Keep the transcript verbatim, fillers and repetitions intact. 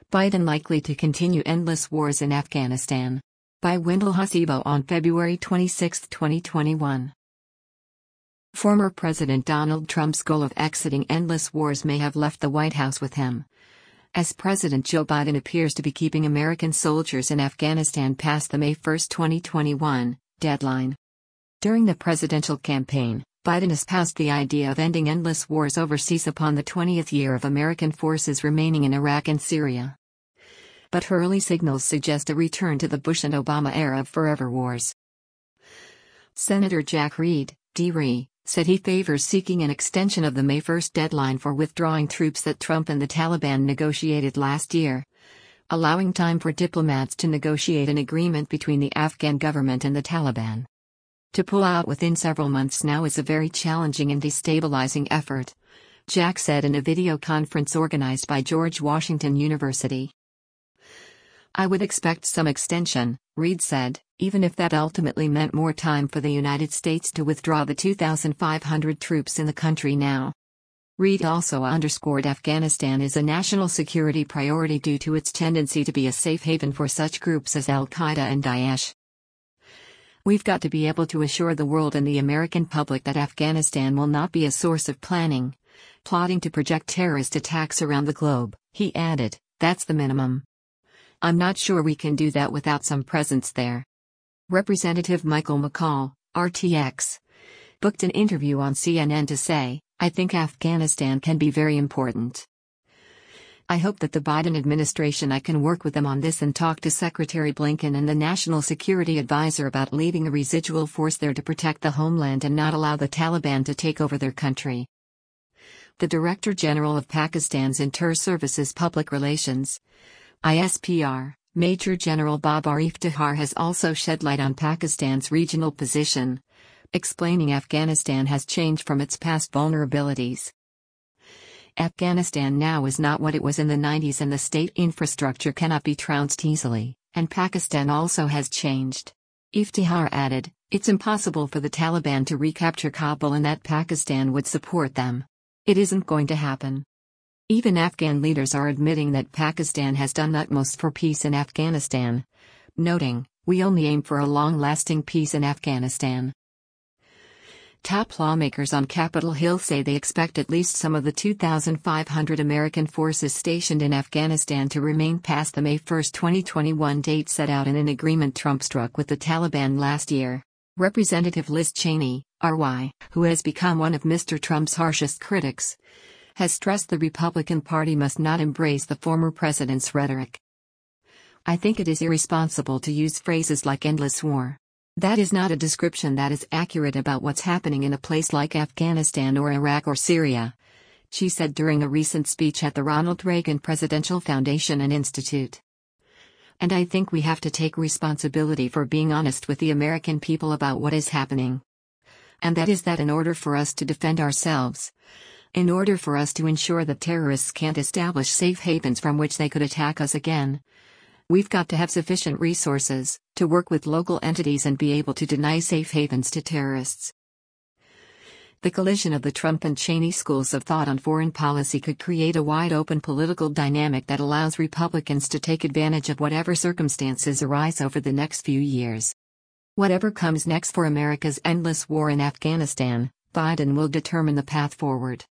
Biden likely to continue endless wars in Afghanistan. By Wendell Hasibo on February twenty-sixth, twenty twenty-one. Former President Donald Trump's goal of exiting endless wars may have left the White House with him, as President Joe Biden appears to be keeping American soldiers in Afghanistan past the May first, twenty twenty-one, deadline. During the presidential campaign, Biden espoused the idea of ending endless wars overseas upon the twentieth year of American forces remaining in Iraq and Syria. But early signals suggest a return to the Bush and Obama era of forever wars. Senator Jack Reed, D R I, said he favors seeking an extension of the May first deadline for withdrawing troops that Trump and the Taliban negotiated last year, allowing time for diplomats to negotiate an agreement between the Afghan government and the Taliban. To pull out within several months now is a very challenging and destabilizing effort, Jack said in a video conference organized by George Washington University. I would expect some extension, Reed said, even if that ultimately meant more time for the United States to withdraw the two thousand five hundred troops in the country now. Reed also underscored Afghanistan is a national security priority due to its tendency to be a safe haven for such groups as Al-Qaeda and Daesh. We've got to be able to assure the world and the American public that Afghanistan will not be a source of planning, plotting to project terrorist attacks around the globe, he added. That's the minimum. I'm not sure we can do that without some presence there. Representative Michael McCaul, R T X, booked an interview on C N N to say, I think Afghanistan can be very important. I hope that the Biden administration I can work with them on this and talk to Secretary Blinken and the National Security Advisor about leaving a residual force there to protect the homeland and not allow the Taliban to take over their country. The Director General of Pakistan's Inter-Services Public Relations, I S P R, Major General Babar Iftikhar has also shed light on Pakistan's regional position, explaining Afghanistan has changed from its past vulnerabilities. Afghanistan now is not what it was in the nineties and the state infrastructure cannot be trounced easily, and Pakistan also has changed. Iftikhar added, it's impossible for the Taliban to recapture Kabul and that Pakistan would support them. It isn't going to happen. Even Afghan leaders are admitting that Pakistan has done utmost for peace in Afghanistan, noting, we only aim for a long-lasting peace in Afghanistan. Top lawmakers on Capitol Hill say they expect at least some of the two thousand five hundred American forces stationed in Afghanistan to remain past the May first, twenty twenty-one date set out in an agreement Trump struck with the Taliban last year. Representative Liz Cheney, R Y, who has become one of Mister Trump's harshest critics, has stressed the Republican Party must not embrace the former president's rhetoric. I think it is irresponsible to use phrases like endless war. That is not a description that is accurate about what's happening in a place like Afghanistan or Iraq or Syria, she said during a recent speech at the Ronald Reagan Presidential Foundation and Institute. And I think we have to take responsibility for being honest with the American people about what is happening. And that is that in order for us to defend ourselves, in order for us to ensure that terrorists can't establish safe havens from which they could attack us again, we've got to have sufficient resources to work with local entities and be able to deny safe havens to terrorists. The collision of the Trump and Cheney schools of thought on foreign policy could create a wide-open political dynamic that allows Republicans to take advantage of whatever circumstances arise over the next few years. Whatever comes next for America's endless war in Afghanistan, Biden will determine the path forward.